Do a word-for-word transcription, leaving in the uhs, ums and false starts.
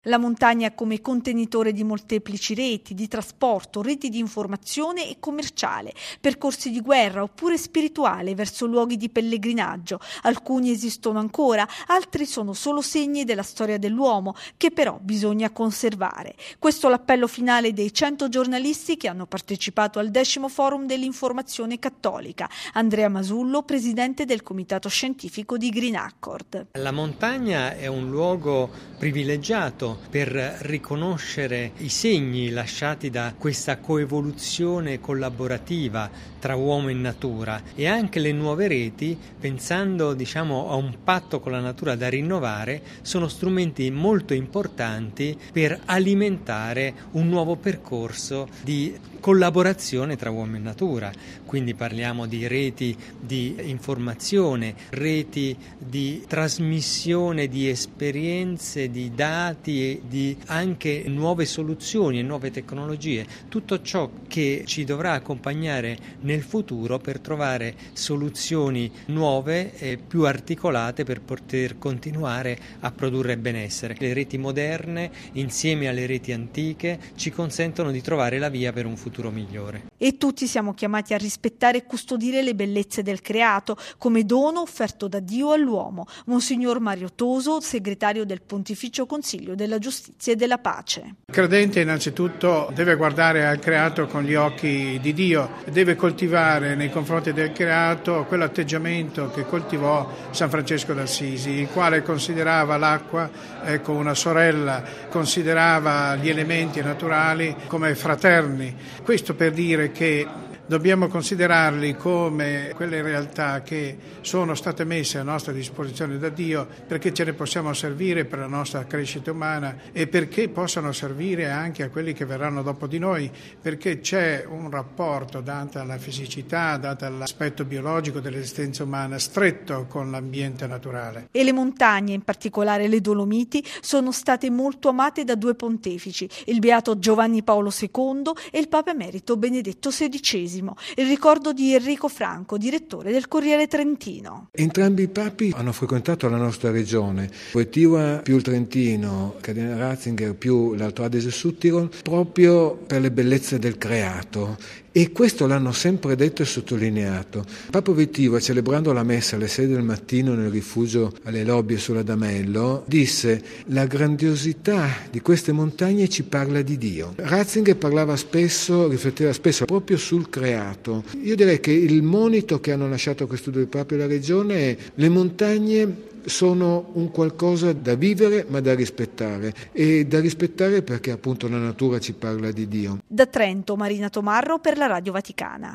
La montagna come contenitore di molteplici reti di trasporto, reti di informazione e commerciale, percorsi di guerra oppure spirituale verso luoghi di pellegrinaggio. Alcuni esistono ancora, altri sono solo segni della storia dell'uomo che però bisogna conservare. Questo è l'appello finale dei cento giornalisti che hanno partecipato al decimo forum dell'informazione cattolica. Andrea Masullo, presidente del comitato scientifico di Green Accord. La montagna è un luogo privilegiato per riconoscere i segni lasciati da questa coevoluzione collaborativa tra uomo e natura, e anche le nuove reti, pensando diciamo a un patto con la natura da rinnovare, sono strumenti molto importanti per alimentare un nuovo percorso di collaborazione tra uomo e natura. Quindi parliamo di reti di informazione, reti di trasmissione di esperienze, di dati e di anche nuove soluzioni e nuove tecnologie, tutto ciò che ci dovrà accompagnare nel futuro per trovare soluzioni nuove e più articolate per poter continuare a produrre benessere. Le reti moderne insieme alle reti antiche ci consentono di trovare la via per un futuro migliore. E tutti siamo chiamati a rispettare e custodire le bellezze del creato come dono offerto da Dio all'uomo. Monsignor Mario Toso, segretario del Pontificio Consiglio della Giustizia e della Pace. Il credente innanzitutto deve guardare al creato con gli occhi di Dio, deve coltivare nei confronti del creato quell'atteggiamento che coltivò San Francesco d'Assisi, il quale considerava l'acqua ecco, una sorella, considerava gli elementi naturali come fraterni. Questo per dire che dobbiamo considerarli come quelle realtà che sono state messe a nostra disposizione da Dio perché ce ne possiamo servire per la nostra crescita umana e perché possano servire anche a quelli che verranno dopo di noi, perché c'è un rapporto, data la fisicità, data l'aspetto biologico dell'esistenza umana, stretto con l'ambiente naturale. E le montagne, in particolare le Dolomiti, sono state molto amate da due pontefici, il beato Giovanni Paolo secondo e il Papa emerito Benedetto sedicesimo. Il ricordo di Enrico Franco, direttore del Corriere Trentino. Entrambi i papi hanno frequentato la nostra regione, Wojtyła più il Trentino, Cardinale Ratzinger più l'Alto Adige Südtirol, proprio per le bellezze del creato. E questo l'hanno sempre detto e sottolineato. Papa Wojtyła, celebrando la messa alle sei del mattino nel rifugio alle Lobbie sull'Adamello, disse: la grandiosità di queste montagne ci parla di Dio. Ratzinger parlava spesso, rifletteva spesso proprio sul creato. Io direi che il monito che hanno lasciato questi due papi alla regione è: le montagne sono un qualcosa da vivere ma da rispettare, e da rispettare perché appunto la natura ci parla di Dio. Da Trento, Marina Tomarro per la Radio Vaticana.